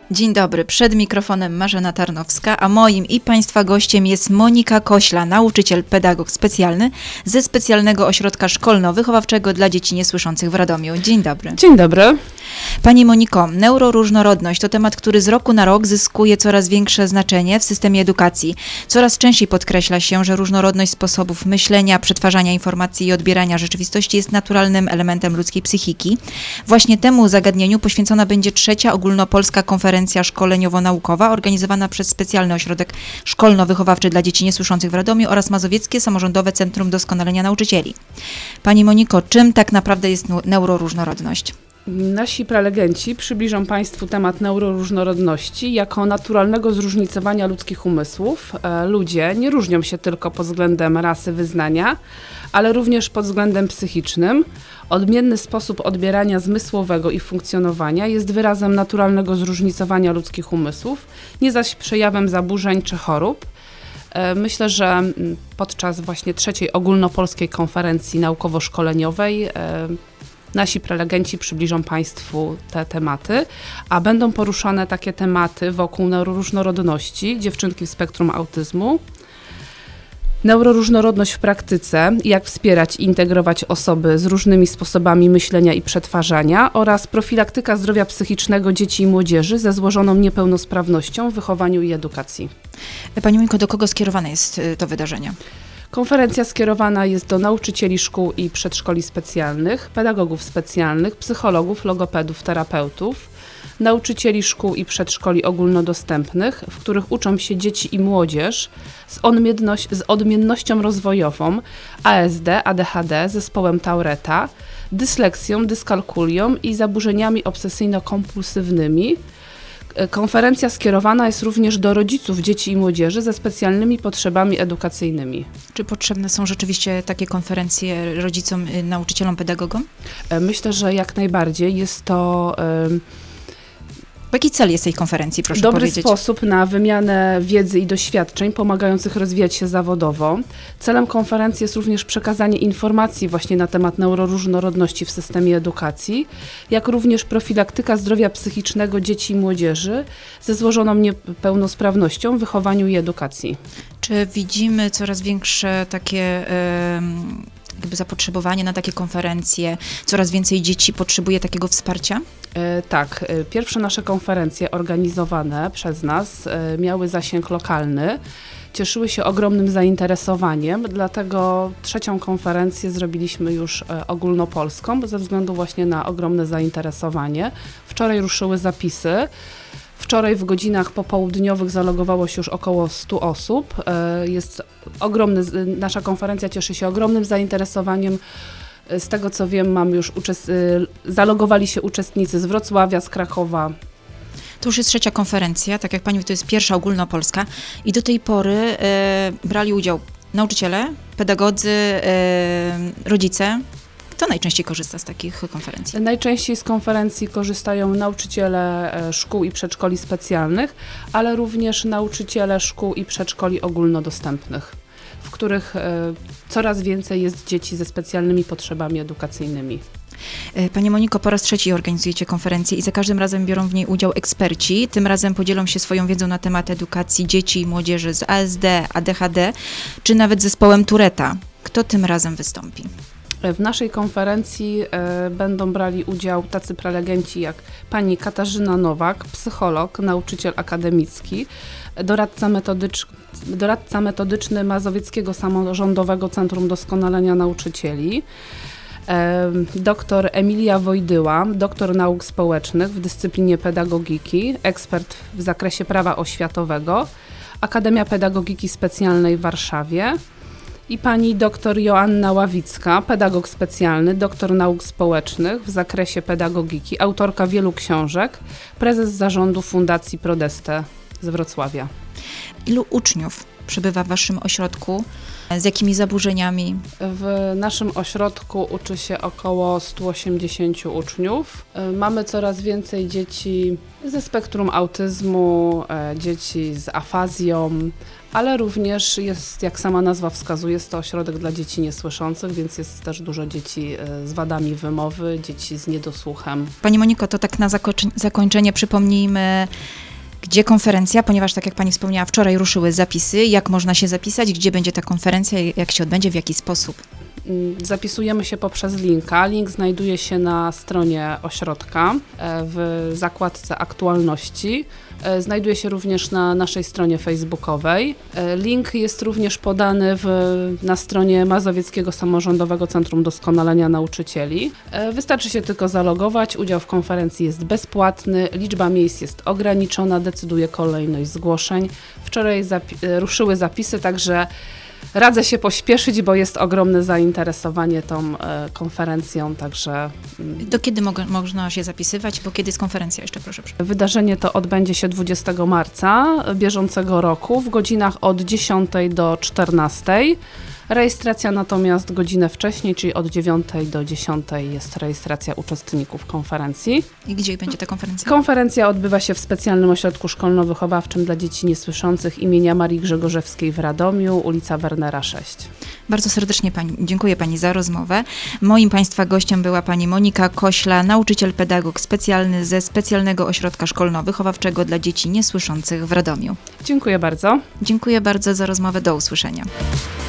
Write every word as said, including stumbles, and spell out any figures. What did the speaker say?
Dzień dobry, przed mikrofonem Marzena Tarnowska, a moim i Państwa gościem jest Monika Kośla, nauczyciel, pedagog specjalny ze Specjalnego Ośrodka Szkolno-Wychowawczego dla Dzieci Niesłyszących w Radomiu. Dzień dobry. Dzień dobry. Pani Moniko, neuroróżnorodność to temat, który z roku na rok zyskuje coraz większe znaczenie w systemie edukacji. Coraz częściej podkreśla się, że różnorodność sposobów myślenia, przetwarzania informacji i odbierania rzeczywistości jest naturalnym elementem ludzkiej psychiki. Właśnie temu zagadnieniu poświęcona będzie trzecia ogólnopolska konferencja szkoleniowo-naukowa organizowana przez Specjalny Ośrodek Szkolno-Wychowawczy dla Dzieci Niesłyszących w Radomiu oraz Mazowieckie Samorządowe Centrum Doskonalenia Nauczycieli. Pani Moniko, czym tak naprawdę jest neuroróżnorodność? Nasi prelegenci przybliżą Państwu temat neuroróżnorodności jako naturalnego zróżnicowania ludzkich umysłów. Ludzie nie różnią się tylko pod względem rasy, wyznania, ale również pod względem psychicznym. Odmienny sposób odbierania zmysłowego i funkcjonowania jest wyrazem naturalnego zróżnicowania ludzkich umysłów, nie zaś przejawem zaburzeń czy chorób. Myślę, że podczas właśnie trzeciej ogólnopolskiej konferencji naukowo-szkoleniowej nasi prelegenci przybliżą Państwu te tematy, a będą poruszane takie tematy wokół neuroróżnorodności, dziewczynki w spektrum autyzmu, neuroróżnorodność w praktyce, jak wspierać i integrować osoby z różnymi sposobami myślenia i przetwarzania oraz profilaktyka zdrowia psychicznego dzieci i młodzieży ze złożoną niepełnosprawnością w wychowaniu i edukacji. Pani Moniko, do kogo skierowane jest to wydarzenie? Konferencja skierowana jest do nauczycieli szkół i przedszkoli specjalnych, pedagogów specjalnych, psychologów, logopedów, terapeutów, nauczycieli szkół i przedszkoli ogólnodostępnych, w których uczą się dzieci i młodzież z, odmienność, z odmiennością rozwojową, A S D, A D H D, zespołem Touretta, dysleksją, dyskalkulią i zaburzeniami obsesyjno-kompulsywnymi. Konferencja skierowana jest również do rodziców dzieci i młodzieży ze specjalnymi potrzebami edukacyjnymi. Czy potrzebne są rzeczywiście takie konferencje rodzicom, nauczycielom, pedagogom? Myślę, że jak najbardziej. Jest to um, Jaki cel jest tej konferencji, proszę dobry powiedzieć? sposób na wymianę wiedzy i doświadczeń pomagających rozwijać się zawodowo. Celem konferencji jest również przekazanie informacji właśnie na temat neuroróżnorodności w systemie edukacji, jak również profilaktyka zdrowia psychicznego dzieci i młodzieży ze złożoną niepełnosprawnością w wychowaniu i edukacji. Czy widzimy coraz większe takie y, jakby zapotrzebowanie na takie konferencje? Coraz więcej dzieci potrzebuje takiego wsparcia? E, tak, pierwsze nasze konferencje organizowane przez nas e, miały zasięg lokalny, cieszyły się ogromnym zainteresowaniem, dlatego trzecią konferencję zrobiliśmy już e, ogólnopolską, ze względu właśnie na ogromne zainteresowanie. Wczoraj ruszyły zapisy. Wczoraj w godzinach popołudniowych zalogowało się już około stu osób. Jest ogromny, nasza konferencja cieszy się ogromnym zainteresowaniem. Z tego co wiem, mam już uczest... zalogowali się uczestnicy z Wrocławia, z Krakowa. To już jest trzecia konferencja, tak jak pani mówi, to jest pierwsza ogólnopolska i do tej pory e, brali udział nauczyciele, pedagodzy, e, rodzice. Kto najczęściej korzysta z takich konferencji? Najczęściej z konferencji korzystają nauczyciele szkół i przedszkoli specjalnych, ale również nauczyciele szkół i przedszkoli ogólnodostępnych, w których coraz więcej jest dzieci ze specjalnymi potrzebami edukacyjnymi. Pani Moniko, po raz trzeci organizujecie konferencję i za każdym razem biorą w niej udział eksperci. Tym razem podzielą się swoją wiedzą na temat edukacji dzieci i młodzieży z A S D, A D H D, czy nawet zespołem Touretta. Kto tym razem wystąpi? W naszej konferencji e, będą brali udział tacy prelegenci jak pani Katarzyna Nowak, psycholog, nauczyciel akademicki, doradca, metodycz, doradca metodyczny Mazowieckiego Samorządowego Centrum Doskonalenia Nauczycieli, e, doktor Emilia Wojdyła, doktor nauk społecznych w dyscyplinie pedagogiki, ekspert w zakresie prawa oświatowego, Akademia Pedagogiki Specjalnej w Warszawie, i pani dr Joanna Ławicka, pedagog specjalny, doktor nauk społecznych w zakresie pedagogiki, autorka wielu książek, prezes zarządu Fundacji Prodeste z Wrocławia. Ilu uczniów przebywa w waszym ośrodku? Z jakimi zaburzeniami? W naszym ośrodku uczy się około stu osiemdziesięciu uczniów. Mamy coraz więcej dzieci ze spektrum autyzmu, dzieci z afazją, ale również jest, jak sama nazwa wskazuje, jest to ośrodek dla dzieci niesłyszących, więc jest też dużo dzieci z wadami wymowy, dzieci z niedosłuchem. Pani Moniko, to tak na zakończenie, zakończenie przypomnijmy, gdzie konferencja, ponieważ tak jak Pani wspomniała, wczoraj ruszyły zapisy, jak można się zapisać, gdzie będzie ta konferencja, jak się odbędzie, w jaki sposób? Zapisujemy się poprzez linka. Link znajduje się na stronie ośrodka w zakładce aktualności. Znajduje się również na naszej stronie facebookowej. Link jest również podany w, na stronie Mazowieckiego Samorządowego Centrum Doskonalenia Nauczycieli. Wystarczy się tylko zalogować. Udział w konferencji jest bezpłatny. Liczba miejsc jest ograniczona. Decyduje kolejność zgłoszeń. Wczoraj zapi- ruszyły zapisy, także radzę się pośpieszyć, bo jest ogromne zainteresowanie tą e, konferencją, także... Do kiedy mo- można się zapisywać, bo kiedy jest konferencja jeszcze, proszę? Wydarzenie to odbędzie się dwudziestego marca bieżącego roku w godzinach od dziesiątej do czternastej. Rejestracja natomiast godzinę wcześniej, czyli od dziewiątej do dziesiątej jest rejestracja uczestników konferencji. I gdzie będzie ta konferencja? Konferencja odbywa się w specjalnym ośrodku szkolno-wychowawczym dla dzieci niesłyszących imienia Marii Grzegorzewskiej w Radomiu, ulica Wernera sześć. Bardzo serdecznie pani, dziękuję Pani za rozmowę. Moim Państwa gościem była Pani Monika Kośla, nauczyciel pedagog specjalny ze Specjalnego Ośrodka Szkolno-Wychowawczego dla Dzieci Niesłyszących w Radomiu. Dziękuję bardzo. Dziękuję bardzo za rozmowę, do usłyszenia.